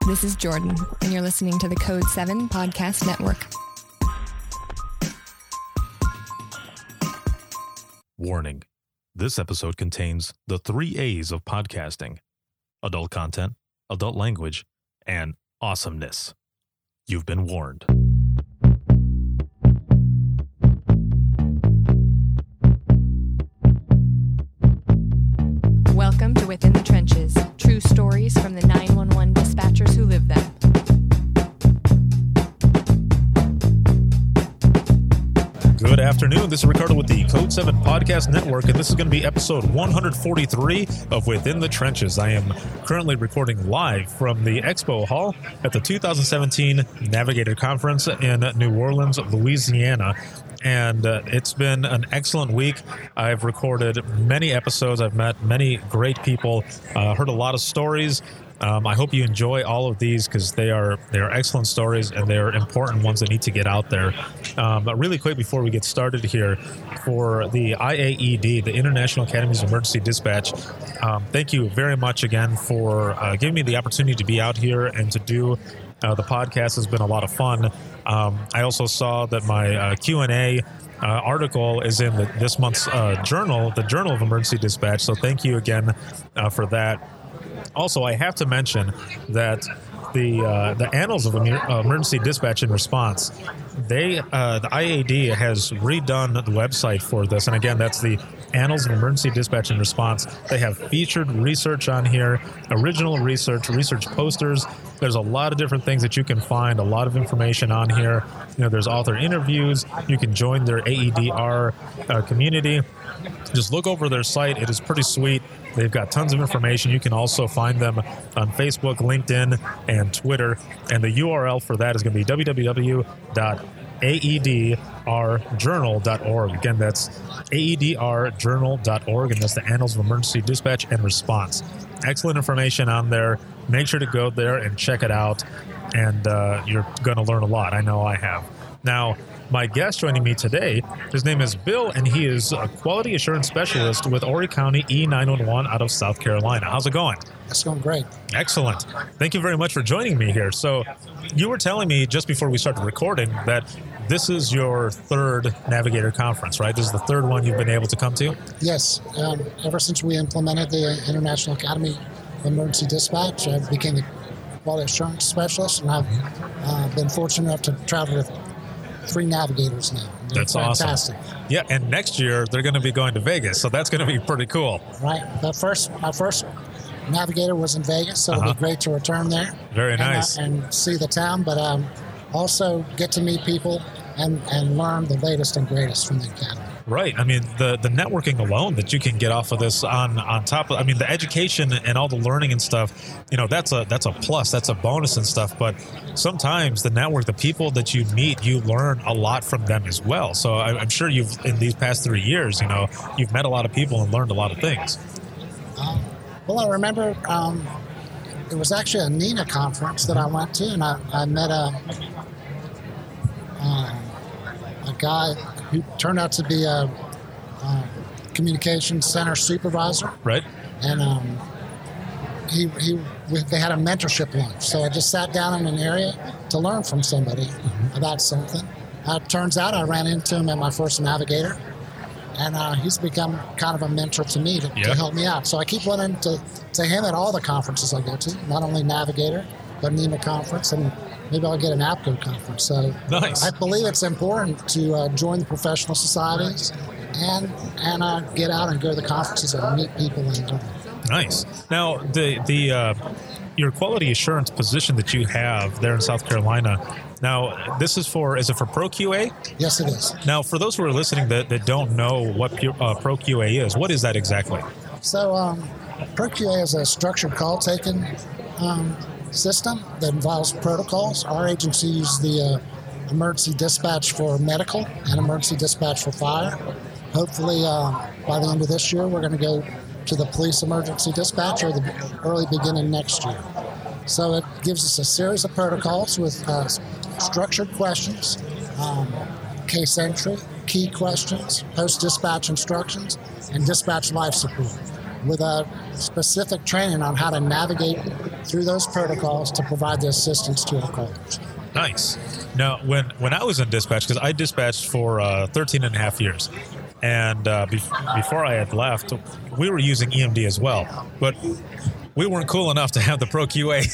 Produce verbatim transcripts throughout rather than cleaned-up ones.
this is Jordan, and you're listening to the Code seven Podcast Network. Warning. This episode contains the three A's of podcasting: adult content, adult language, and awesomeness. You've been warned. Welcome to Within the Trenches, true stories from the nine one one dispatchers who live them. Good afternoon. This is Ricardo with the Code seven Podcast Network, and this is going to be episode one forty-three of Within the Trenches. I am currently recording live from the Expo Hall at the two thousand seventeen Navigator Conference in New Orleans, Louisiana. And uh, it's been an excellent week. I've recorded many episodes. I've met many great people, uh, heard a lot of stories. Um, I hope you enjoy all of these because they are they are excellent stories and they are important ones that need to get out there. Um, but really quick before we get started here, for the I A E D, the International Academies of Emergency Dispatch, um, thank you very much again for uh, giving me the opportunity to be out here and to do uh, the podcast. Has been a lot of fun. Um, I also saw that my uh, Q and A uh, article is in the, this month's uh, journal, the Journal of Emergency Dispatch. So thank you again uh, for that. Also, I have to mention that the uh, the Annals of Emergency Dispatch and Response, they uh, the I A D has redone the website for this, and again, that's the Annals of Emergency Dispatch and Response. They have featured research on here, original research, research posters. There's a lot of different things that you can find, a lot of information on here. You know, there's author interviews. You can join their A E D R uh, community. Just look over their site. It is pretty sweet. They've got tons of information. You can also find them on Facebook, LinkedIn, and Twitter. And the U R L for that is going to be w w w dot a e d r journal dot org. Again, that's a e d r journal dot org, and that's the Annals of Emergency Dispatch and Response. Excellent information on there. Make sure to go there and check it out, and uh, you're going to learn a lot. I know I have. Now, my guest joining me today, his name is Bill, and he is a quality assurance specialist with Horry County E nine one one out of South Carolina. How's it going? It's going great. Excellent. Thank you very much for joining me here. So you were telling me just before we started recording that this is your third Navigator Conference, right? This is the third one you've been able to come to? Yes. Um, ever since we implemented the International Academy of Emergency Dispatch, I became the quality assurance specialist, and I've uh, been fortunate enough to travel with three navigators now. They're that's fantastic. Awesome. Yeah, and next year they're going to be going to Vegas, so that's going to be pretty cool. Right. The first, my first navigator was in Vegas, so uh-huh. it'll be great to return there. Very and, nice. Uh, and see the town, but um, also get to meet people and, and learn the latest and greatest from the academy. Right. I mean, the, the networking alone that you can get off of this on, on top of, I mean, the education and all the learning and stuff, you know, that's a that's a plus, that's a bonus and stuff. But sometimes the network, the people that you meet, you learn a lot from them as well. So I, I'm sure you've, in these past three years, you know, you've met a lot of people and learned a lot of things. Um, well, I remember um, it was actually a NENA conference that I went to, and I, I met a, uh, a guy who turned out to be a, a communications center supervisor. Right. And um, he he we, they had a mentorship lunch. So I just sat down in an area to learn from somebody mm-hmm. about something. Uh, it turns out I ran into him at my first Navigator, and uh, he's become kind of a mentor to me to, yep. to help me out. So I keep running to, to him at all the conferences I go to, not only Navigator, but NEMA conference, and maybe I'll get an APCO conference. So nice. I believe it's important to uh, join the professional societies and and uh, get out and go to the conferences and meet people and learn. Nice. Now, the the uh, your quality assurance position that you have there in South Carolina. Now, this is for is it for Pro Q A? Yes, it is. Now, for those who are listening that, that don't know what uh, Pro Q A is, what is that exactly? So, um, Pro Q A is a structured call taking Um, system that involves protocols. Our agency uses the uh, emergency dispatch for medical and emergency dispatch for fire. Hopefully, uh, by the end of this year, we're going to go to the police emergency dispatch or the early beginning next year. So it gives us a series of protocols with uh, structured questions, um, case entry, key questions, post-dispatch instructions, and dispatch life support with a specific training on how to navigate through those protocols to provide the assistance to our callers. Nice. Now, when, when I was in dispatch, because I dispatched for uh, thirteen and a half years, and uh, be- before I had left, we were using E M D as well, but we weren't cool enough to have the Pro Q A.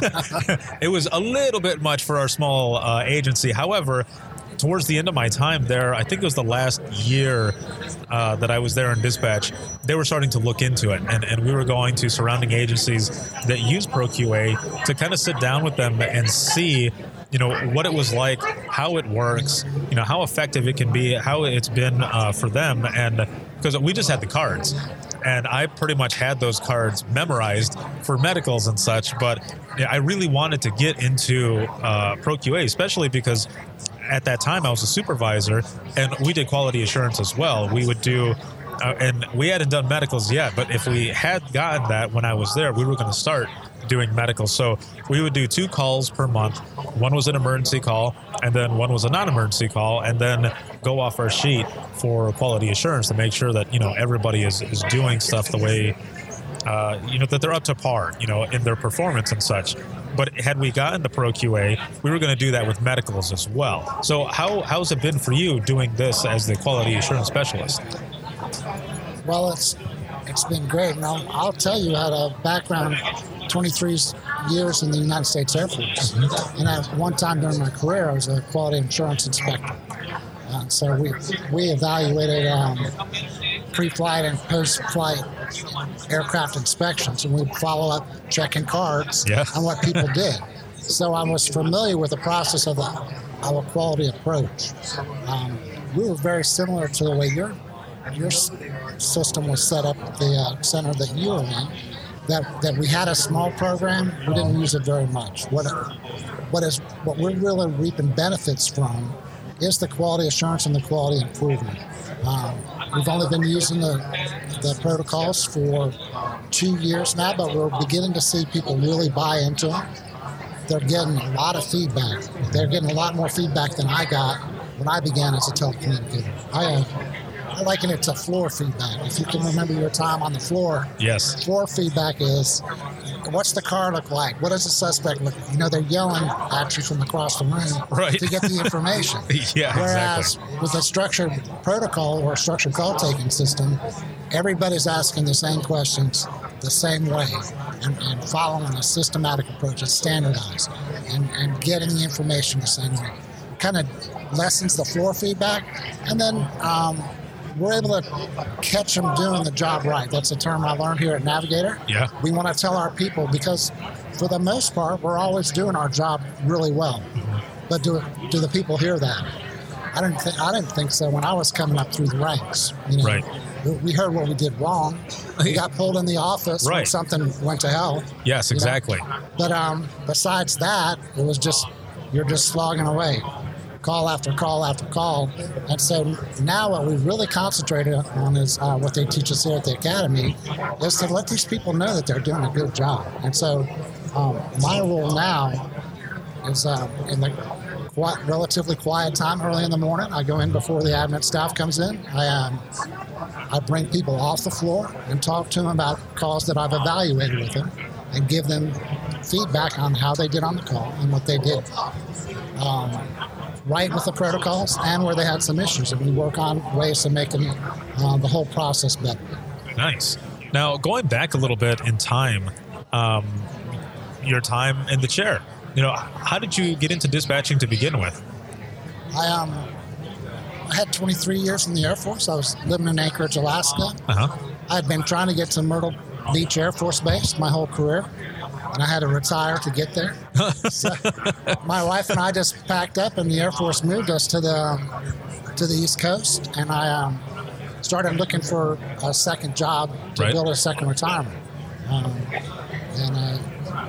It was a little bit much for our small uh, agency. However, towards the end of my time there, I think it was the last year uh, that I was there in dispatch, they were starting to look into it. And, and we were going to surrounding agencies that use Pro Q A to kind of sit down with them and see, you know, what it was like, how it works, you know, how effective it can be, how it's been uh, for them. And because we just had the cards. And I pretty much had those cards memorized for medicals and such. But yeah, I really wanted to get into uh, Pro Q A, especially because at that time I was a supervisor and we did quality assurance as well. We would do, uh, and we hadn't done medicals yet, but if we had gotten that when I was there, we were going to start doing medicals. So we would do two calls per month. One was an emergency call, and then one was a non-emergency call, and then go off our sheet for quality assurance to make sure that, you know, everybody is, is doing stuff the way, uh, you know, that they're up to par, you know, in their performance and such. But had we gotten the Pro Q A, we were going to do that with medicals as well. So how how's it been for you doing this as the quality assurance specialist? Well, it's it's been great. And I'll, I'll tell you, I had a background, twenty-three years in the United States Air Force. Mm-hmm. And at one time during my career, I was a quality assurance inspector. Uh, so we we evaluated um, pre-flight and post-flight aircraft inspections, and we'd follow up checking cards yeah. on what people did. So I was familiar with the process of a, of a quality approach. Um, we were very similar to the way your your system was set up at the uh, center that you were in. That that we had a small program, we didn't use it very much. What what is what we're really reaping benefits from is the quality assurance and the quality improvement. Um, we've only been using the the protocols for two years now, but we're beginning to see people really buy into them. They're getting a lot of feedback. They're getting a lot more feedback than I got when I began as a telecommunicator. I, uh, I liken it to floor feedback. If you can remember your time on the floor, yes. Floor feedback is, what's the car look like? What does the suspect look like? You know, they're yelling at you from across the room right. to get the information. yeah, Whereas exactly. with a structured protocol or structured call-taking system, everybody's asking the same questions the same way and, and following a systematic approach, it's standardized, and, and getting the information the same way. Kind of lessens the floor feedback, and then um, we're able to catch them doing the job right. That's a term I learned here at Navigator. Yeah. We want to tell our people, because for the most part, we're always doing our job really well. But do do the people hear that? I didn't think I didn't think so when I was coming up through the ranks. You know, right. We heard what we did wrong. We got pulled in the office right. when something went to hell. Yes, exactly. Know? But um, besides that, it was just you're just slogging away. Call after call after call. And so now what we've really concentrated on is uh, what they teach us here at the Academy is to let these people know that they're doing a good job. And so um, my role now is uh, in the quiet, relatively quiet time early in the morning. I go in before the admin staff comes in. I, um, I bring people off the floor and talk to them about calls that I've evaluated with them and give them feedback on how they did on the call and what they did. Um, right with the protocols and where they had some issues, and we work on ways of making uh, the whole process better. Nice. Now, going back a little bit in time, um, your time in the chair, you know, how did you get into dispatching to begin with? I um, I had twenty-three years in the Air Force. I was living in Anchorage, Alaska. Uh-huh. I had been trying to get to Myrtle Beach Air Force Base my whole career, and I had to retire to get there. So my wife and I just packed up, and the Air Force moved us to the um, to the East Coast, and I um, started looking for a second job to right. build a second retirement. Um, and uh,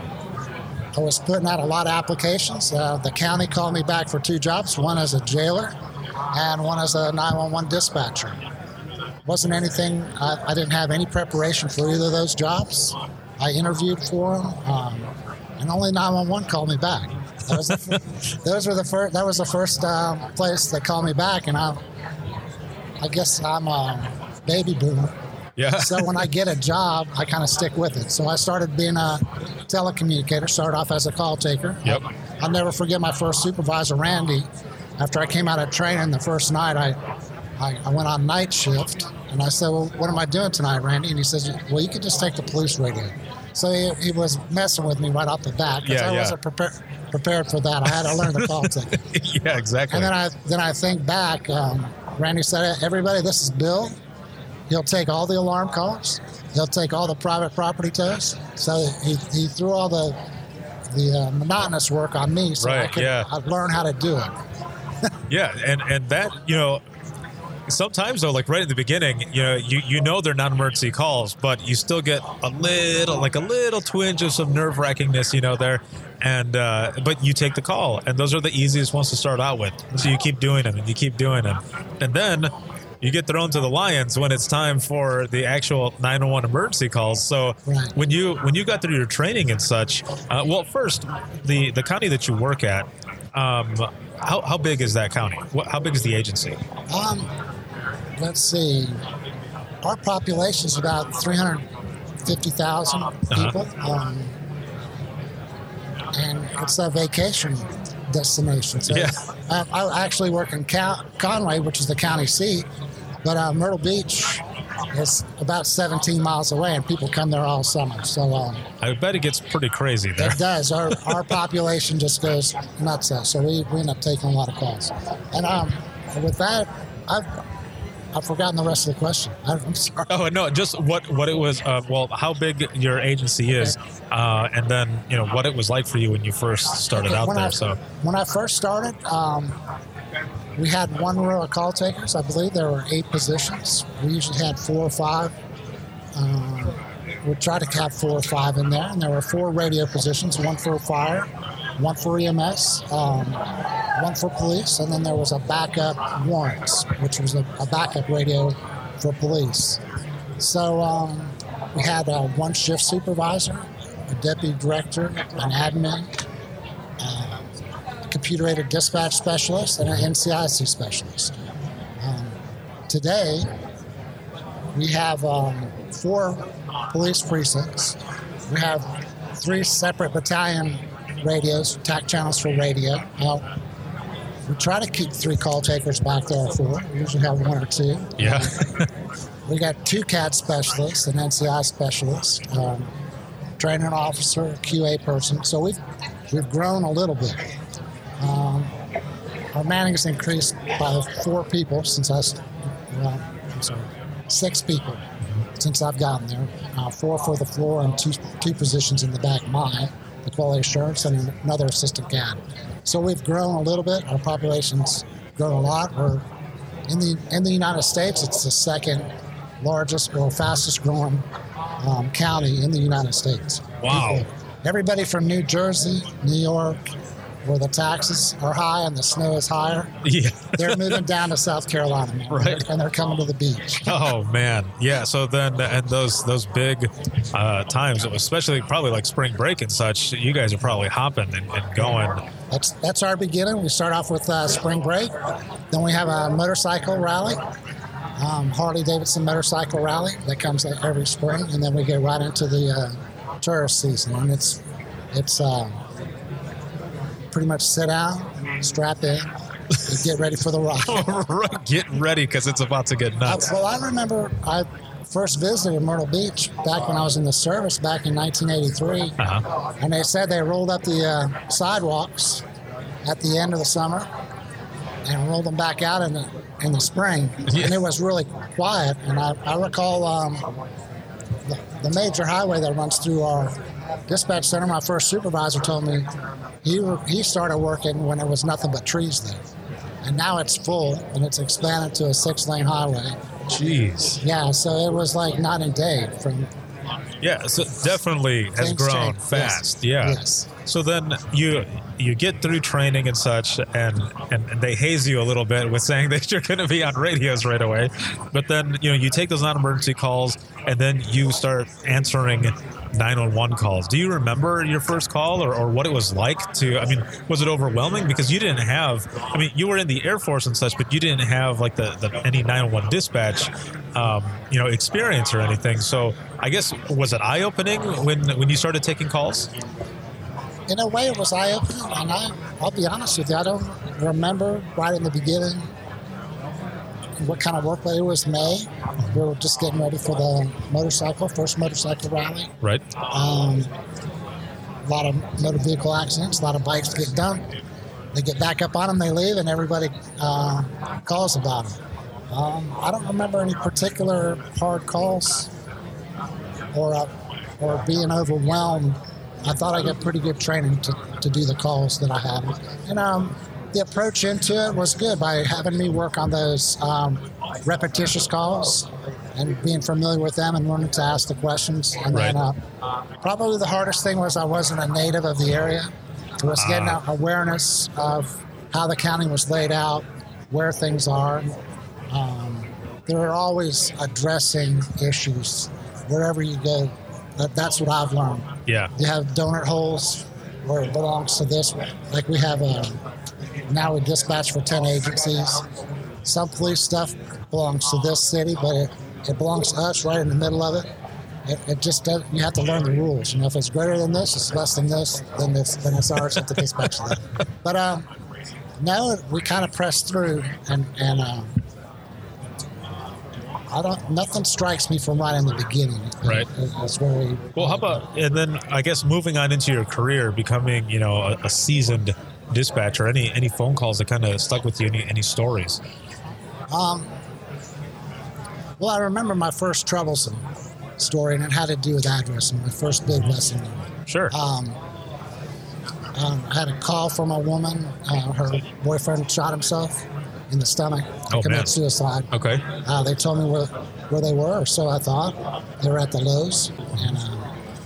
I was putting out a lot of applications. Uh, the county called me back for two jobs, one as a jailer and one as a nine one one dispatcher. Wasn't anything, I, I didn't have any preparation for either of those jobs. I interviewed for them, um, and only nine one one called me back. That was the, those were the first. That was the first um, place that called me back, and I, I guess I'm a baby boomer. Yeah. So when I get a job, I kind of stick with it. So I started being a telecommunicator, started off as a call taker. Yep. I'll never forget my first supervisor, Randy. After I came out of training the first night, I, I, I went on night shift. And I said, well, what am I doing tonight, Randy? And he says, well, you could just take the police radio. So he, he was messing with me right off the bat because yeah, I yeah. wasn't prepared prepared for that. I had to learn the call ticket. Yeah, exactly. And then I then I think back. Um, Randy said, everybody, this is Bill. He'll take all the alarm calls. He'll take all the private property tows. So he, he threw all the the uh, monotonous work on me so right, I could yeah. I'd learn how to do it. Yeah, and, and that, you know, sometimes though, like right at the beginning, you know, you, you know they're not emergency calls, but you still get a little, like a little twinge of some nerve wrackingness, you know, there. And uh, but you take the call, and those are the easiest ones to start out with. So you keep doing them, and you keep doing them, and then you get thrown to the lions when it's time for the actual nine one one emergency calls. So Right. when you when you got through your training and such, uh, well, first the the county that you work at, um, how how big is that county? What, how big is the agency? Um, let's see. Our population is about three hundred fifty thousand people. Uh-huh. Um, and it's a vacation destination. So Yeah. I, I actually work in Cal- Conway, which is the county seat, but uh, Myrtle Beach is about seventeen miles away, and people come there all summer. So um, I bet it gets pretty crazy there. it does. Our our population just goes nuts. So we, we end up taking a lot of calls. And um, with that, I've I've forgotten the rest of the question. I'm sorry. Oh no, just what what it was. Uh, well, how big your agency is, uh, and then you know what it was like for you when you first started out when there. I, So when I first started, um, we had one row of call takers. I believe there were eight positions. We usually had four or five. Um, we tried to have four or five in there, and there were four radio positions: one for fire, one for E M S, um, one for police, and then there was a backup warrants, which was a, a backup radio for police. So um, we had a one shift supervisor, a deputy director, an admin, uh, a computer-aided dispatch specialist, and an N C I C specialist. Um, today, we have um, four police precincts. We have three separate battalion radios, T A C channels for radio. Now, we try to keep three call takers back there for. We usually have one or two. yeah, We got two C A D specialists, an N C I specialist, um, training officer, a Q A person. So we've we've grown a little bit. Um, our manning has increased by four people since I, st- well, I'm sorry, six people since I've gotten there. Uh, four for the floor and two two positions in the back mine, the quality assurance, and another assistant C A D. So we've grown a little bit. Our population's grown a lot. We're in the in the United States, it's the second largest or fastest growing um, county in the United States. Wow. People, everybody from New Jersey, New York, where the taxes are high and the snow is higher, yeah. they're moving down to South Carolina, man. Right. And they're coming to the beach. Oh man, yeah. So then, and those those big uh, times, especially probably like spring break and such, you guys are probably hopping and, and going. That's that's our beginning. We start off with uh, spring break. Then we have a motorcycle rally, um, Harley Davidson motorcycle rally that comes every spring, and then we get right into the uh, tourist season, and it's it's uh, pretty much sit down, strap in, and get ready for the ride. Right, get ready because it's about to get Uh, nuts. well, I remember I first visited Myrtle Beach back when I was in the service back in nineteen eighty-three. Uh-huh. And they said they rolled up the uh, sidewalks at the end of the summer and rolled them back out in the in the spring. Yeah. And it was really quiet. And I, I recall um, the, the major highway that runs through our dispatch center, my first supervisor told me he he started working when there was nothing but trees there. And now it's full, and it's expanded to a six-lane highway. Jeez. Yeah, so it was like night and day from Yeah, so definitely has Things grown change. fast. Yes. Yeah. Yes. So then you you get through training and such, and, and they haze you a little bit with saying that you're going to be on radios right away. But then you know you take those non-emergency calls, and then you start answering nine one one calls. Do you remember your first call or, or what it was like to? I mean, was it overwhelming because you didn't have? I mean, you were in the Air Force and such, but you didn't have like the, the any nine one one dispatch um, you know, experience or anything. So I guess, was it eye-opening when when you started taking calls? In a way, it was eye-opening, and I, I'll be honest with you, I don't remember right in the beginning what kind of work, but it was May. We were just getting ready for the motorcycle, first motorcycle rally. Right. Um, a lot of motor vehicle accidents, a lot of bikes get dumped. They get back up on them, they leave, and everybody uh, calls about them. Um, I don't remember any particular hard calls or uh, or being overwhelmed. I thought I got pretty good training to, to do the calls that I had. And um, the approach into it was good by having me work on those um, repetitious calls and being familiar with them and learning to ask the questions. And right. then uh, probably the hardest thing was I wasn't a native of the area. It was getting uh. awareness of how the county was laid out, where things are. Um, they're always addressing issues wherever you go. That, that's what I've learned. Yeah. You have donut holes where it belongs to this. Like we have a, now we dispatch for ten agencies. Some police stuff belongs to this city, but it, it belongs to us right in the middle of it. It, it just does, you have to learn the rules. You know, if it's greater than this, it's less than this, then it's, then it's ours to dispatch that. But um, now we kind of press through, and, and um, I don't. Nothing strikes me from right in the beginning. Right. It, it's very well. How about and then I guess moving on into your career, becoming you know a, a seasoned dispatcher. Any any phone calls that kind of stuck with you? Any any stories? Um. Well, I remember my first troublesome story, and it had to do with addressing. My first big lesson. Sure. Um. um I had a call from a woman. Uh, her boyfriend shot himself in the stomach. Oh, committed man. suicide. Okay. Uh, they told me where, where they were, or so I thought. They were at the Lowe's, and uh,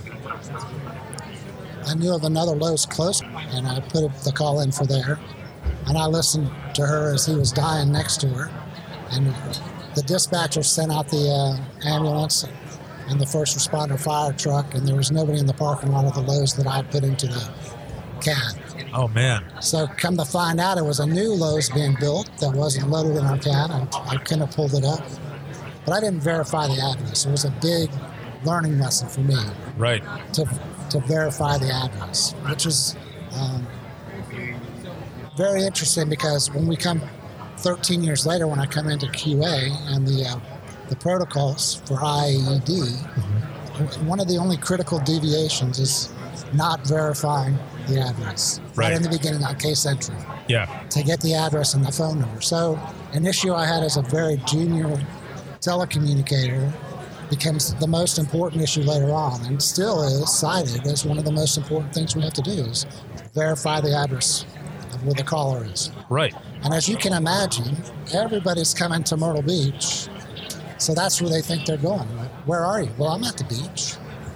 I knew of another Lowe's close, and I put the call in for there. And I listened to her as he was dying next to her. And the dispatcher sent out the uh, ambulance and the first responder fire truck, and there was nobody in the parking lot of the Lowe's that I had put into the cab. Oh, man. So come to find out, it was a new Lowe's being built that wasn't loaded in our cab. I, I couldn't have pulled it up. But I didn't verify the address. It was a big learning lesson for me. Right. To to verify the address, which is um, very interesting because when we come thirteen years later, when I come into Q A and the uh, the protocols for I A E D, mm-hmm. one of the only critical deviations is not verifying the address right, right in the beginning on case entry. Yeah. To get the address and the phone number. So an issue I had as a very junior telecommunicator becomes the most important issue later on, and still is cited as one of the most important things we have to do is verify the address of where the caller is. Right. And as you can imagine, everybody's coming to Myrtle Beach, so that's where they think they're going. Where are you? Well, I'm at the beach.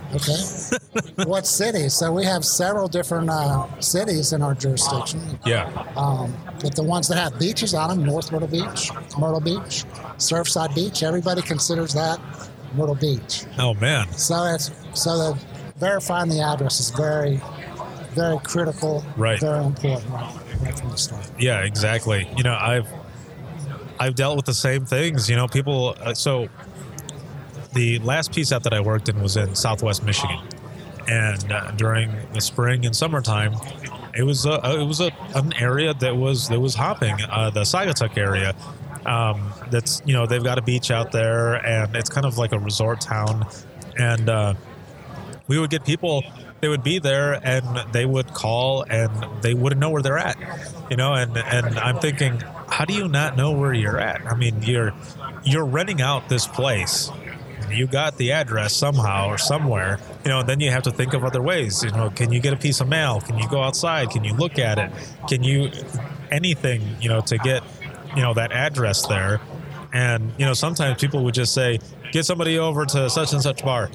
Okay. What city? So we have several different uh, cities in our jurisdiction. Yeah. Um, but the ones that have beaches on them, North Myrtle Beach, Myrtle Beach, Surfside Beach, everybody considers that Myrtle Beach. Oh, man. So it's so the verifying the address is very, very critical. Right. Very important right, right from the start. Yeah, exactly. You know, I've I've dealt with the same things. You know, people. Uh, so. The last P SAT that I worked in was in Southwest Michigan, and uh, during the spring and summertime, it was a it was a an area that was that was hopping. Uh, the Sagatuck area, um, that's you know they've got a beach out there, and it's kind of like a resort town, and uh, we would get people. They would be there, and they would call, and they wouldn't know where they're at, you know. And and I'm thinking, how do you not know where you're at? I mean, you're you're renting out this place. You got the address somehow or somewhere, you know, then you have to think of other ways. You know, can you get a piece of mail? Can you go outside? Can you look at it? Can you anything, you know, to get, you know, that address there? And, you know, sometimes people would just say, get somebody over to such and such bar.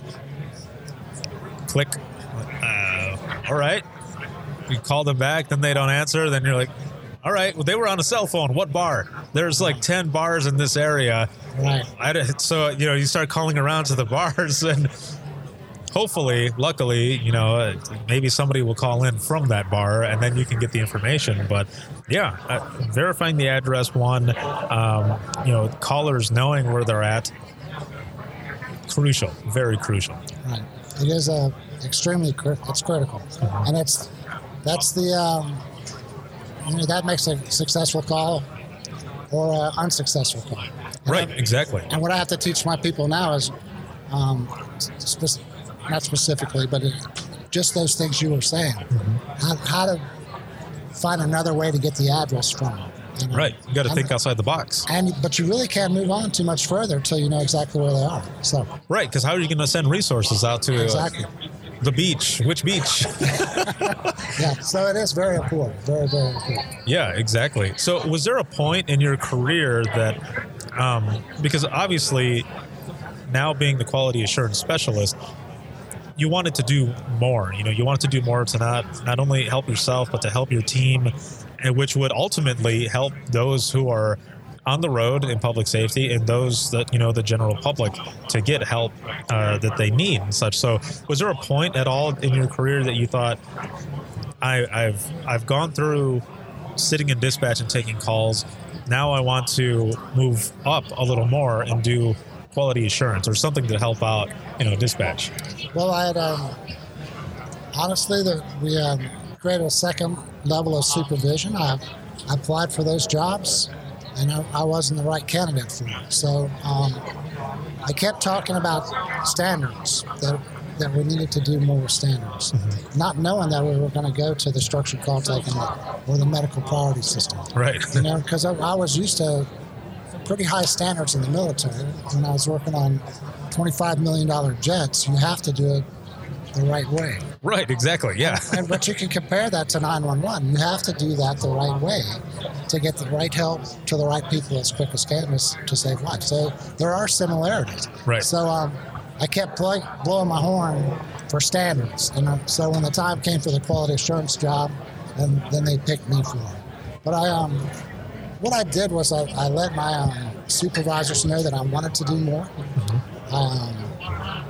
Click. Uh, all right. You call them back, then they don't answer. Then you're like, all right, well, they were on a cell phone. What bar? There's like ten bars in this area. Right. I, so, you know, you start calling around to the bars, and hopefully, luckily, you know, maybe somebody will call in from that bar, and then you can get the information. But, yeah, uh, verifying the address, one, um, you know, callers knowing where they're at, crucial, very crucial. Right. It is a extremely cri- it's critical, Mm-hmm. and it's that's the um, you know that makes a successful call or an unsuccessful call. And Right, I- exactly. And what I have to teach my people now is, um, spe- not specifically, but it, just those things you were saying, Mm-hmm. how, how to find another way to get the address from them. You know? Right, you got to And- think outside the box. And but you really can't move on too much further until you know exactly where they are. So Right, because how are you going to send resources out to uh, exactly, the beach? Which beach? yeah. So it is very important, very very important. Yeah, exactly. So was there a point in your career that, um, because obviously now being the quality assurance specialist, you wanted to do more, you know, you wanted to do more to not, not only help yourself, but to help your team, and which would ultimately help those who are on the road in public safety and those that, you know, the general public to get help uh, that they need and such. So was there a point at all in your career that you thought, I, I've I've gone through sitting in dispatch and taking calls. Now I want to move up a little more and do quality assurance or something to help out, you know, dispatch. Well, I had um, honestly that we um, created a second level of supervision. I, I applied for those jobs, and I, I wasn't the right candidate for it. So um, I kept talking about standards that that we needed to do more standards, Mm-hmm. not knowing that we were going to go to the structured call taking or the medical priority system. Right. You know, because I, I was used to pretty high standards in the military. When I was working on twenty-five million dollars jets, you have to do it the right way. Right, exactly. Yeah. And, but you can compare that to nine one one. You have to do that the right way to get the right help to the right people as quick as can to save lives. So there are similarities. Right. So um, I kept play, blowing my horn for standards. And uh, so when the time came for the quality assurance job, then, then they picked me for it. But I, um, what I did was I, I let my um, supervisors know that I wanted to do more. Mm-hmm. Um,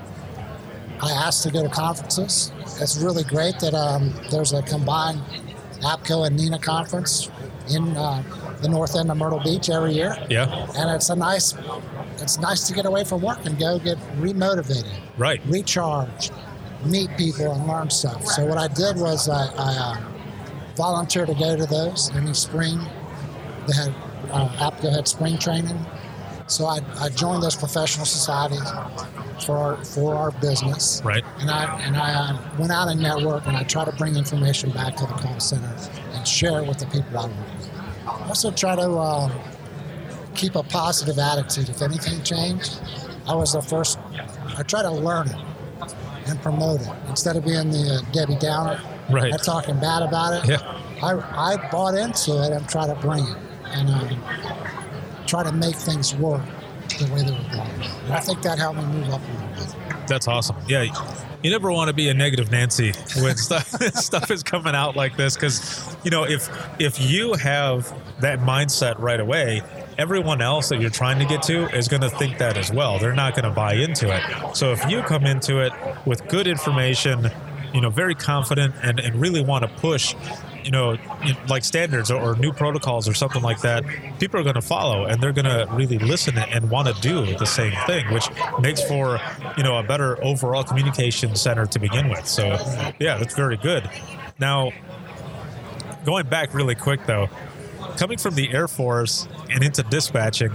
I asked to go to conferences. It's really great that um, there's a combined APCO and NENA conference in uh, the north end of Myrtle Beach every year. Yeah. And it's a nice, it's nice to get away from work and go get remotivated, Right. recharged, meet people and learn stuff. So what I did was I, I uh, volunteered to go to those in the spring. They had, uh, APCO had spring training. So I, I joined those professional societies for our, for our business. Right. And I and I uh, went out and networked, and I try to bring information back to the call center and share it with the people I work with. I also try to uh, keep a positive attitude. If anything changed, I was the first. I try to learn it and promote it instead of being the uh, Debbie Downer Right. and talking bad about it. Yeah. I, I bought into it and try to bring it and um, try to make things work the way they were going. And I think that helped me move up a little bit. That's awesome. Yeah. You never want to be a negative Nancy when stuff stuff is coming out like this, because, you know, if if you have that mindset right away, everyone else that you're trying to get to is going to think that as well. They're not going to buy into it. So if you come into it with good information, you know, very confident and, and really want to push, you know, like standards or, or new protocols or something like that, people are going to follow and they're going to really listen and want to do the same thing, which makes for, you know, a better overall communication center to begin with. So, yeah, that's very good. Now, going back really quick, though, coming from the Air Force and into dispatching,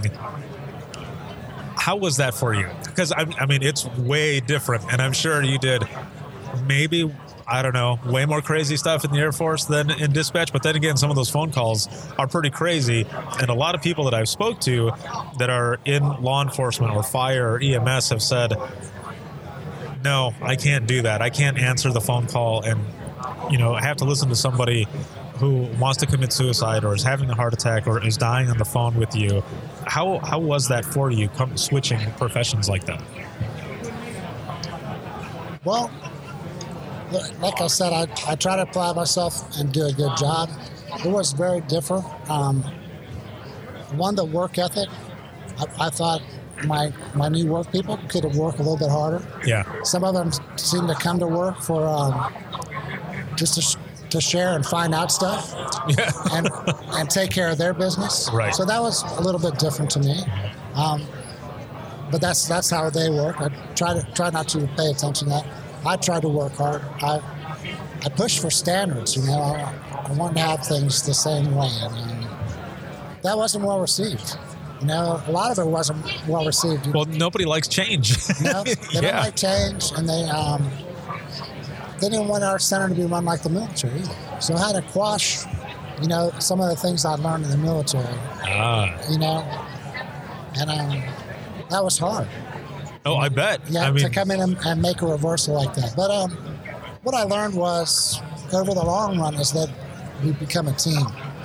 how was that for you? Because, I, I mean, it's way different, and I'm sure you did maybe, I don't know, way more crazy stuff in the Air Force than in dispatch. But then again, some of those phone calls are pretty crazy. And a lot of people that I've spoke to that are in law enforcement or fire or E M S have said, no, I can't do that. I can't answer the phone call and, you know, have to listen to somebody who wants to commit suicide or is having a heart attack or is dying on the phone with you. How how was that for you, come switching professions like that? Well, like I said, I, I try to apply myself and do a good job. It was very different. Um, one, the work ethic. I, I thought my my new work people could have worked a little bit harder. Yeah. Some of them seem to come to work for um, just to, to share and find out stuff. Yeah. and and take care of their business. Right. So that was a little bit different to me. Um, but that's that's how they work. I try to try not to pay attention to that. I try to work hard. I I push for standards. You know, I, I want to have things the same way, and um, that wasn't well received. You know, a lot of it wasn't well received. Well, nobody likes change. You know, they yeah. don't like change, and they um, they didn't want our center to be run like the military either. So I had to quash, you know, some of the things I learned in the military. Ah. You know, and um, that was hard. Oh, I bet. Yeah, I mean, to come in and, and make a reversal like that. But um, what I learned was, over the long run, is that we become a team.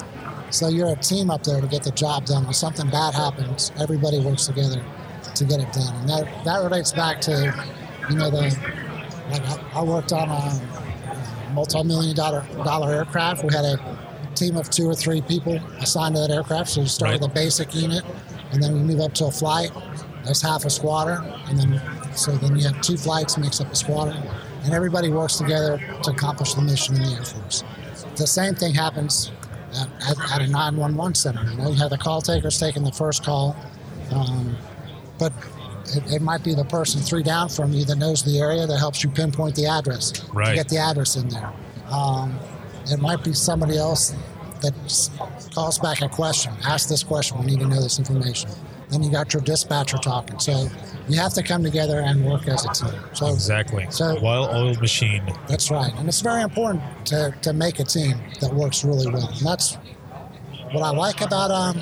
So you're a team up there to get the job done. When something bad happens, everybody works together to get it done. And that, that relates back to, you know, the like I, I worked on a multi-million dollar dollar aircraft. We had a team of two or three people assigned to that aircraft. So you start with Right. a basic unit, and then we move up to a flight. That's half a squadron, and then so then you have two flights makes up a squadron, and everybody works together to accomplish the mission in the Air Force. The same thing happens at, at, at a nine one one center. You know, you have the call takers taking the first call, um, but it, it might be the person three down from you that knows the area that helps you pinpoint the address Right. to get the address in there. Um, it might be somebody else that s- calls back a question. Ask this question. We need to know this information. Then you got your dispatcher talking. So you have to come together and work as a team. So exactly. So- well-oiled machine. that's right. And it's very important to, to make a team that works really well. And that's what I like about um,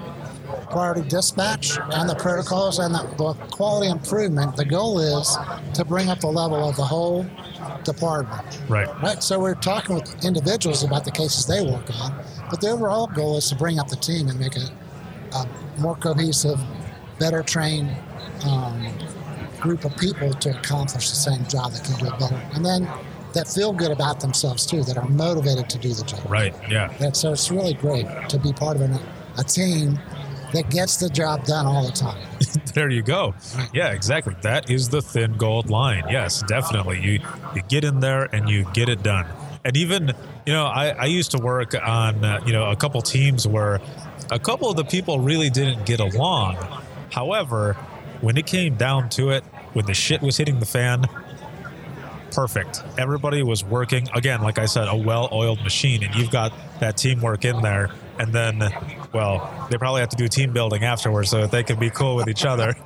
priority dispatch and the protocols and the, the quality improvement. The goal is to bring up the level of the whole department. Right. Right. So we're talking with individuals about the cases they work on, but the overall goal is to bring up the team and make a, a more cohesive, better trained um, group of people to accomplish the same job that can do it better. And then that feel good about themselves too, that are motivated to do the job. Right. Yeah. And so it's really great to be part of an, a team that gets the job done all the time. There you go. Yeah, exactly. That is the thin gold line. Yes, definitely. You you get in there and you get it done. And even, you know, I, I used to work on, uh, you know, a couple teams where a couple of the people really didn't get along. However, when it came down to it, when the shit was hitting the fan, perfect. Everybody was working, again, like I said, a well-oiled machine, and you've got that teamwork in there. And then, well, they probably have to do team building afterwards so that they can be cool with each other.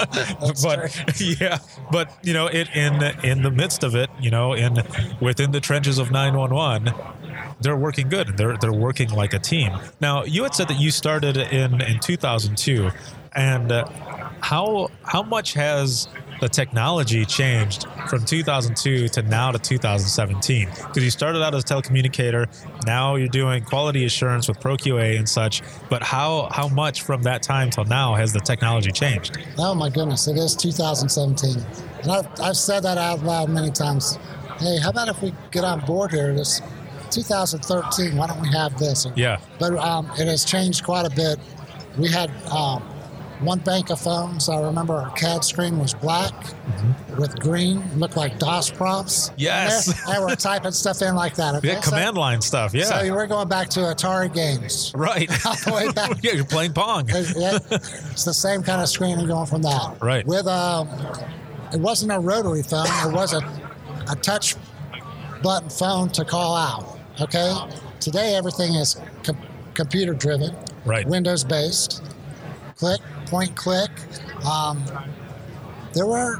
But yeah, but you know, it in in the midst of it, you know, in within the trenches of nine one one, they're working good. They're they're working like a team. Now, you had said that you started in in two thousand two, and uh, how how much has the technology changed from two thousand two to now to two thousand seventeen? Because you started out as a telecommunicator, now you're doing quality assurance with ProQA and such. But how how much from that time till now has the technology changed? Oh my goodness, it is two thousand seventeen. And I've, I've said that out loud many times. Hey, how about if we get on board here? This two thousand thirteen, why don't we have this? Yeah. But um, it has changed quite a bit. We had um, one bank of phones. I remember our C A D screen was black mm-hmm. with green, looked like DOS prompts. Yes. And, and we're typing stuff in like that. Okay? Yeah, command so, line stuff, yeah. So we're going back to Atari games. Right. All the way back. Yeah, you're playing Pong. Yeah, it's the same kind of screen and going from that. Right. With um, it wasn't a rotary phone. It was a, a touch button phone to call out. Okay. Today everything is com- computer driven. Right. Windows based. Click, point, click. Um, there were.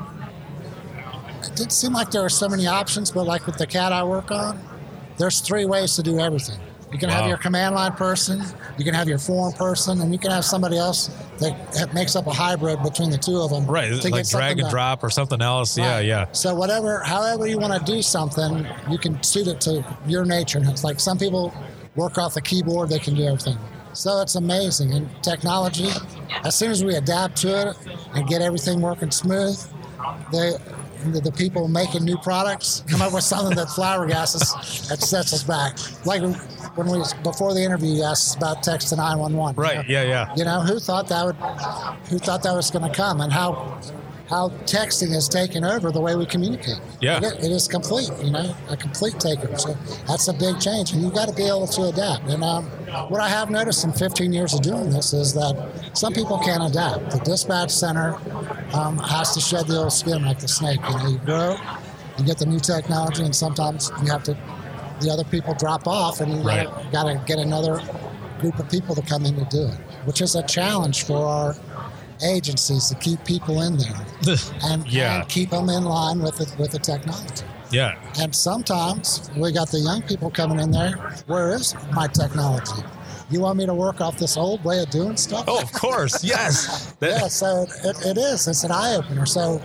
It didn't seem like there were so many options, but like with the C A D I work on, there's three ways to do everything. You can Wow. have your command line person, you can have your form person, and you can have somebody else that makes up a hybrid between the two of them. Right, to like get something drag and done. drop or something else. Yeah, Right. yeah. So whatever, however you want to do something, you can suit it to your nature. And it's like some people work off the keyboard, they can do everything. So it's amazing. And technology, as soon as we adapt to it and get everything working smooth, they, the, the people making new products come up with something that flabbergasts that sets us back. Like when we, before the interview, you asked us about text to nine one one. Right, you know? yeah, yeah. You know, who thought that would, who thought that was going to come, and how, how texting has taken over the way we communicate. Yeah. It, it is complete, you know, a complete takeover. So that's a big change, and you've got to be able to adapt. And um, what I have noticed in fifteen years of doing this is that some people can't adapt. The dispatch center um, has to shed the old skin like the snake. You know, you grow, you get the new technology, and sometimes you have to, the other people drop off, and you Right. gotta, gotta get another group of people to come in to do it, which is a challenge for our agencies to keep people in there and, Yeah. and keep them in line with the, with the technology. Yeah. And sometimes we got the young people coming in there. Where is my technology? You want me to work off this old way of doing stuff? Oh, of course. Yes. That- Yeah, so it, it is. It's an eye opener. So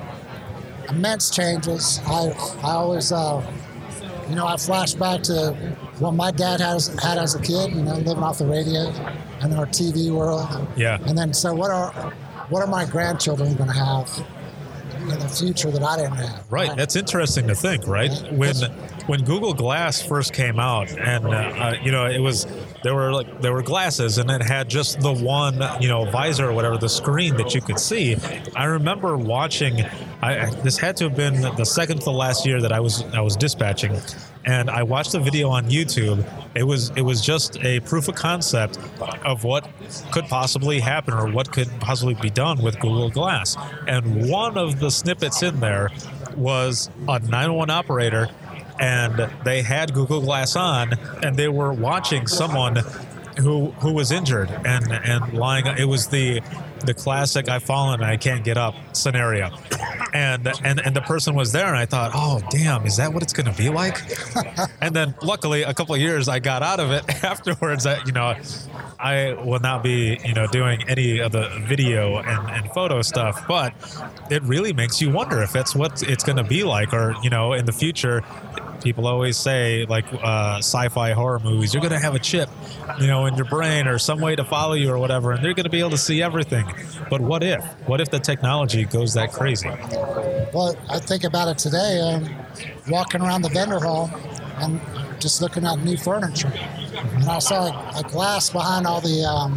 immense changes. I I always, uh, you know, I flash back to what my dad has had as a kid. You know, living off the radio and our T V world. Yeah. And then, so what are what are my grandchildren going to have in the future that I didn't have? Right. That's interesting to think, right? When when Google Glass first came out, and uh, uh, you know, it was there were like there were glasses, and it had just the one, you know, visor or whatever, the screen that you could see. I remember watching. I, this had to have been the second to the last year that I was I was dispatching, and I watched a video on YouTube. It was it was just a proof of concept of what could possibly happen or what could possibly be done with Google Glass. And one of the snippets in there was a nine one one operator, and they had Google Glass on, and they were watching someone who who was injured and and lying. It was the the classic "I've fallen and I can't get up" scenario. And, and and the person was there, and I thought, oh, damn, is that what it's going to be like? And then, luckily, a couple of years, I got out of it afterwards. That, you know, I will not be, you know, doing any of the video and, and photo stuff, but it really makes you wonder if that's what it's going to be like, or, you know, in the future. People always say, like, uh, sci-fi horror movies, you're going to have a chip, you know, in your brain or some way to follow you or whatever, and they're going to be able to see everything. But what if? What if the technology goes that crazy? Well, I think about it today, um, walking around the vendor hall and just looking at new furniture. And I saw a, a glass behind all the um,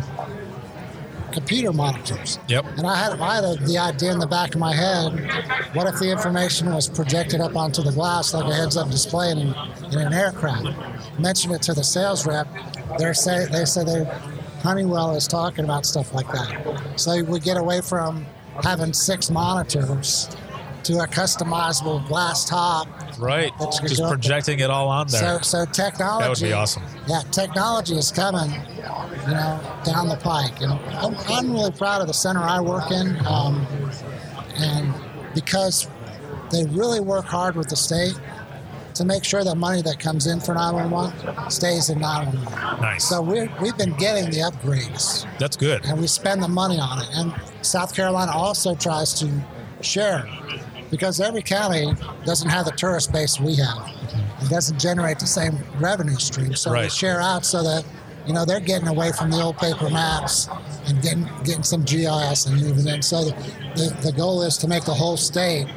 computer monitors. Yep. And I had, I had a, the idea in the back of my head, what if the information was projected up onto the glass like a heads-up display in, in an aircraft? Mentioned it to the sales rep. They're say, they say they Honeywell is talking about stuff like that. So we get away from having six monitors to a customizable glass top. Right. That's Just good. projecting it all on there. So, so technology. That would be awesome. Yeah, technology is coming, you know, down the pike. And I'm, I'm really proud of the center I work in. Um, and because they really work hard with the state to make sure that money that comes in for nine one one stays in nine one one. Nice. So we're, we've been getting the upgrades, That's good. and we spend the money on it. And South Carolina also tries to share, because every county doesn't have the tourist base we have. It doesn't generate the same revenue stream. So we Right. share out so that, you know, they're getting away from the old paper maps and getting getting some G I S and moving in. So the, the, the goal is to make the whole state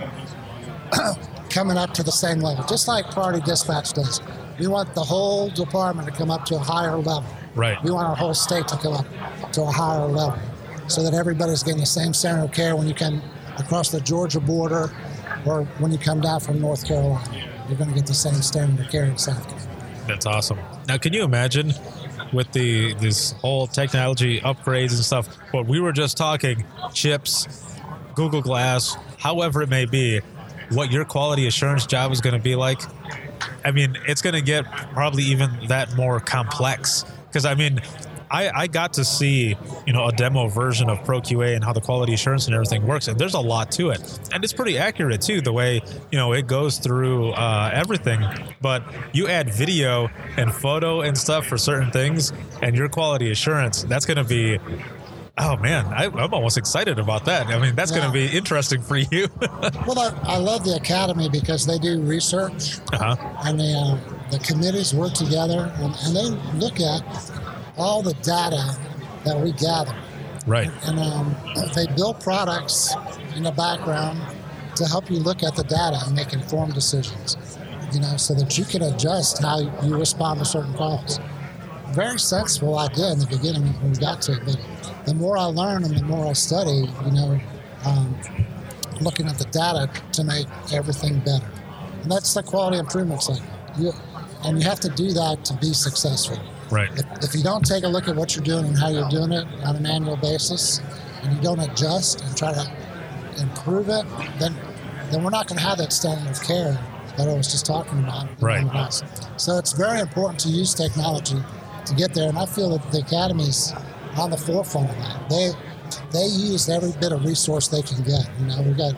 coming up to the same level, just like Priority Dispatch does. We want the whole department to come up to a higher level. Right. We want our whole state to come up to a higher level so that everybody's getting the same standard of care when you come across the Georgia border or when you come down from North Carolina. You're going to get the same standard of care in South Carolina. That's awesome. Now, can you imagine with the this whole technology upgrades and stuff, what we were just talking, chips, Google Glass, however it may be, what your quality assurance job is going to be like? I mean, it's going to get probably even that more complex. Because, I mean, I, I got to see, you know, a demo version of ProQA and how the quality assurance and everything works, and there's a lot to it. And it's pretty accurate, too, the way, you know, it goes through uh, everything. But you add video and photo and stuff for certain things, and your quality assurance, that's going to be... Oh, man, I, I'm almost excited about that. I mean, that's Yeah. going to be interesting for you. Well, I, I love the Academy because they do research uh-huh. and the, uh, the committees work together and, and they look at all the data that we gather. Right. And um, they build products in the background to help you look at the data and make informed decisions, you know, so that you can adjust how you respond to certain calls. Very sensible idea in the beginning when we got to it, but the more I learn and the more I study, you know, um, looking at the data to make everything better. And that's the quality improvement cycle. You, and you have to do that to be successful. Right. If, if you don't take a look at what you're doing and how you're doing it on an annual basis, and you don't adjust and try to improve it, then then we're not going to have that standard of care that I was just talking about. Right. So it's very important to use technology to get there, and I feel that the Academy's on the forefront of that. They they use every bit of resource they can get. You know, we've got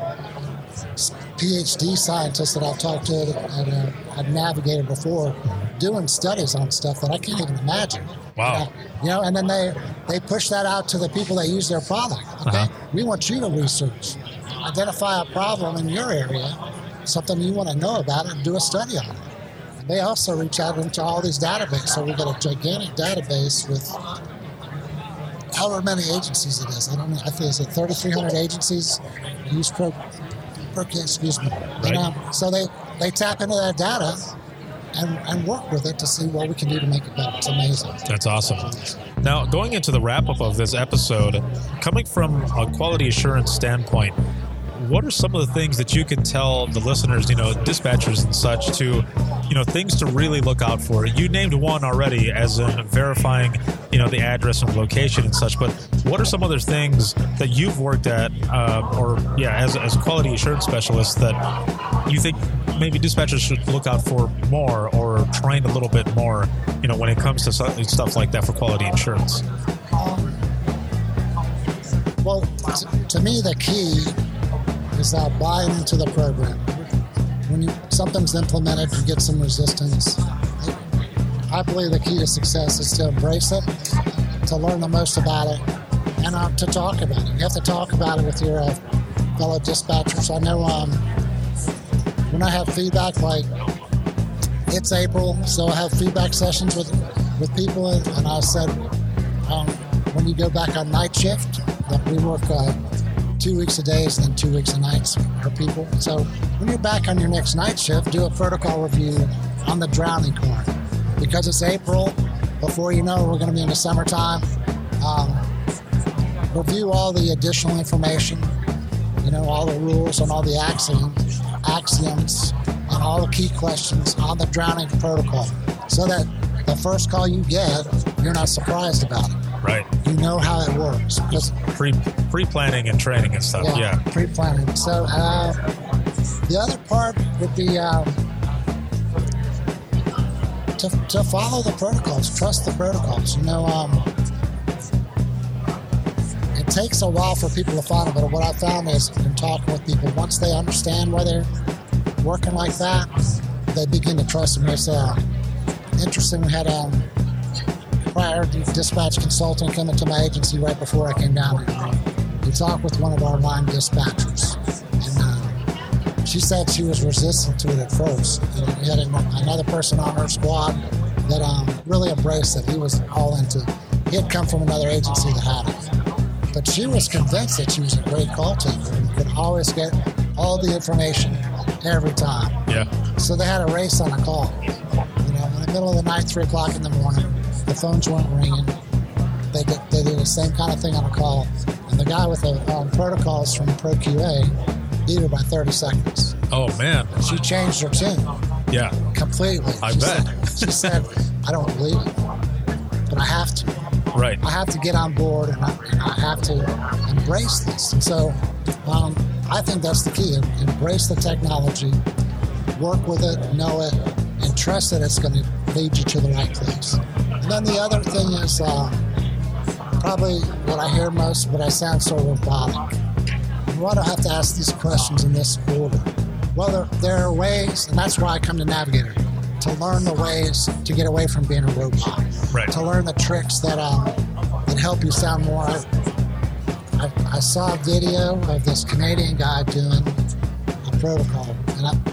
P H D scientists that I've talked to at, uh, at Navigator before doing studies on stuff that I can't even imagine. Wow. You know, you know, and then they, they push that out to the people that use their product. Okay, Uh-huh. we want you to research, identify a problem in your area, something you want to know about it, and do a study on it. And they also reach out into all these databases. So we've got a gigantic database with however many agencies it is. I don't know. I think it's like thirty-three hundred agencies use Pro. Okay, excuse me. Right. And, um, so they, they tap into that data and, and work with it to see what we can do to make it better. It's amazing. That's awesome. Now, going into the wrap-up of this episode, coming from a quality assurance standpoint, what are some of the things that you can tell the listeners, you know, dispatchers and such, to, you know, things to really look out for? You named one already, as in verifying, you know, the address and location and such, but what are some other things that you've worked at, uh, or, yeah, as, as a quality assurance specialist that you think maybe dispatchers should look out for more, or train a little bit more, you know, when it comes to stuff like that for quality insurance? Um, well, to, to me, the key is uh, buying into the program. When you, something's implemented, you get some resistance. I believe the key to success is to embrace it, to learn the most about it, and uh, to talk about it. You have to talk about it with your uh, fellow dispatchers. I know um, when I have feedback, like it's April, so I have feedback sessions with with people, and, and I said, um, when you go back on night shift, that we work uh, two weeks a days and then two weeks a nights for people. So when you're back on your next night shift, do a protocol review on the drowning corn. Because it's April, before you know, we're going to be in the summertime. Um, review all the additional information, you know, all the rules and all the axioms, axioms and all the key questions on the drowning protocol, so that the first call you get, you're not surprised about it. Right. You know how it works. Because Pre, pre-planning and training and stuff, yeah. yeah. Pre-planning. So uh, the other part would be um, to, to follow the protocols, trust the protocols. You know, um, it takes a while for people to follow, but what I found is in talking with people, once they understand why they're working like that, they begin to trust them. It's uh, interesting. We had um, prior dispatch consultant come into my agency right before I came down here. We talked with one of our line dispatchers, and uh, she said she was resistant to it at first. And we had another person on her squad that um, really embraced it. He was all into it. He had come from another agency that had it. But she was convinced that she was a great call taker and could always get all the information every time. Yeah. So they had a race on a call. You know, in the middle of the night, three o'clock in the morning, the phones weren't ringing. They did, they did the same kind of thing on a call. And the guy with the um, protocols from Pro Q A beat her by thirty seconds. Oh, man. She changed her tune Yeah. completely. I she bet. Said, she said, I don't believe it, but I have to. Right. I have to get on board, and I, and I have to embrace this. And so um, I think that's the key. Embrace the technology, work with it, know it, and trust that it's going to lead you to the right place. And then the other thing is uh, probably what I hear most, but I sound so robotic. Why do I have to ask these questions in this order? Well, there, there are ways, and that's why I come to Navigator, to learn the ways to get away from being a robot. Right. To learn the tricks that um, that help you sound more. I, I, I saw a video of this Canadian guy doing a protocol, and I,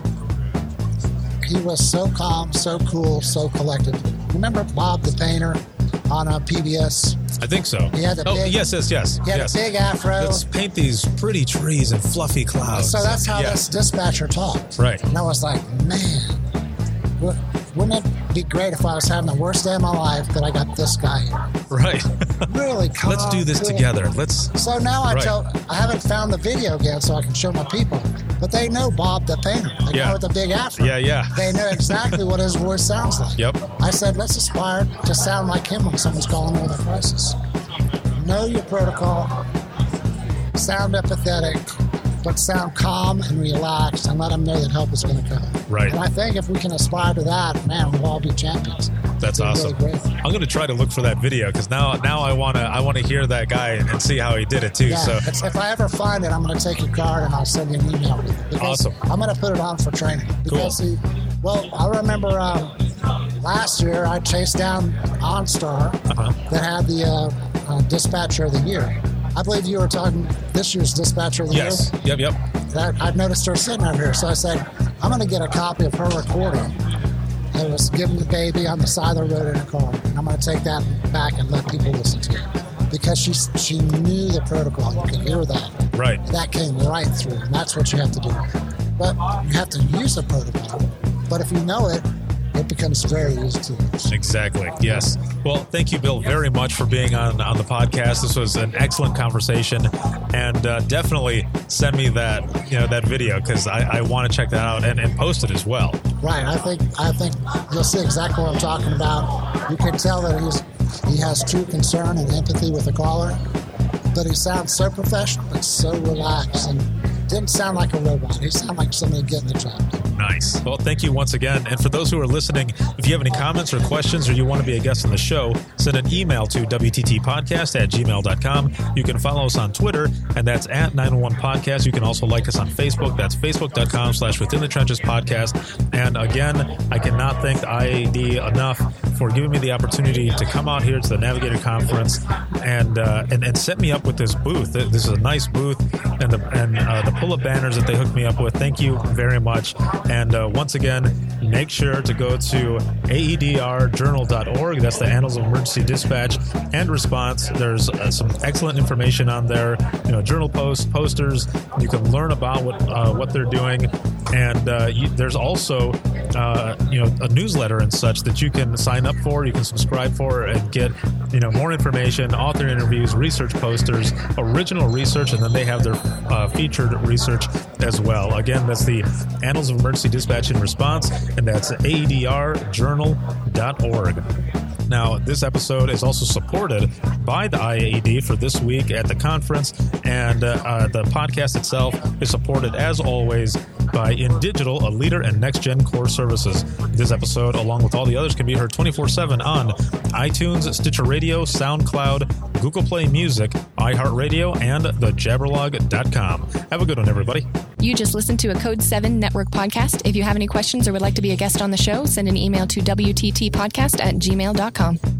he was so calm, so cool, so collected. Remember Bob the Painter on uh, P B S? I think so. He had the oh, big- yes, yes, yes. He had yes. a big afro. Let's paint these pretty trees and fluffy clouds. So that's how yeah. this dispatcher talked. Right. And I was like, man, wouldn't it be great if I was having the worst day of my life that I got this guy here? Right. Really calm. Let's do this cool. together. Let's. So now I Right. tell, I haven't found the video again so I can show my people, but they know Bob the Painter. They Yeah. know with the big afro. Yeah, yeah. They know exactly what his voice sounds like. Yep. I said, let's aspire to sound like him when someone's calling in with a crisis. Know your protocol, sound empathetic, but sound calm and relaxed and let them know that help is going to come. Right. And I think if we can aspire to that, man, we'll all be champions. That's It'll be awesome. really great. I'm going to try to look for that video because now, now I want to, I want to hear that guy and see how he did it too. Yeah, So it's, if I ever find it, I'm going to take your card and I'll send you an email. Because Awesome. I'm going to put it on for training. Because Cool. he, well, I remember um, last year I chased down OnStar Uh-huh. that had the uh, uh, Dispatcher of the Year. I believe you were talking this year's Dispatcher of the yes, Year. yep, yep. I, I'd noticed her sitting over here, so I said, I'm going to get a copy of her recording. It was giving the baby on the side of the road in a car. And I'm going to take that back and let people listen to it. Because she she knew the protocol. You could hear that. Right. That came right through, and that's what you have to do. But you have to use the protocol. But if you know it, it becomes very easy to use. Exactly. Yes. Well, thank you, Bill, very much for being on, on the podcast. This was an excellent conversation, and uh, definitely send me that you know that video because I, I want to check that out and, and post it as well. Right. I think I think you'll see exactly what I'm talking about. You can tell that he's he has true concern and empathy with the caller, but he sounds so professional but so relaxed and didn't sound like a robot. He sounded like somebody getting the job done. Nice. Well, thank you once again. And for those who are listening, if you have any comments or questions or you want to be a guest on the show, send an email to w t t podcast at gmail dot com. You can follow us on Twitter, and that's at nine one one podcast. You can also like us on Facebook. That's facebook.com slash within the trenches podcast. And again, I cannot thank the I A D enough for giving me the opportunity to come out here to the Navigator Conference and uh, and, and set me up with this booth. This is a nice booth, and the and uh, the pull-up banners that they hooked me up with. Thank you very much. And uh, once again, make sure to go to A E D R journal dot org. That's the Annals of Emergency Dispatch and Response. There's uh, some excellent information on there. You know, journal posts, posters. You can learn about what uh, what they're doing, and uh, you, there's also uh, you know a newsletter and such that you can sign up for. You can subscribe for and get you know more information, author interviews, research posters, original research, and then they have their uh, featured research as well. Again, that's the Annals of Emergency Dispatch and Response, and that's A E D R journal dot org. Now, this episode is also supported by the I A E D for this week at the conference, and uh, uh, the podcast itself is supported, as always, by InDigital, a leader in next-gen core services. This episode, along with all the others, can be heard twenty-four seven on iTunes, Stitcher Radio, SoundCloud, Google Play Music, iHeartRadio, and the jabberlog dot com. Have a good one, everybody. You just listened to a Code seven Network podcast. If you have any questions or would like to be a guest on the show, send an email to w t t podcast at gmail dot com.